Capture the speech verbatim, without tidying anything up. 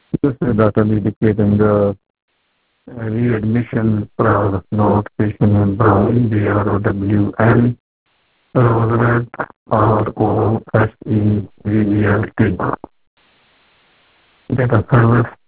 This is data indicating the readmission pro notification in Brown, B R O W N, Roosevelt, R O S E V E L T. Data service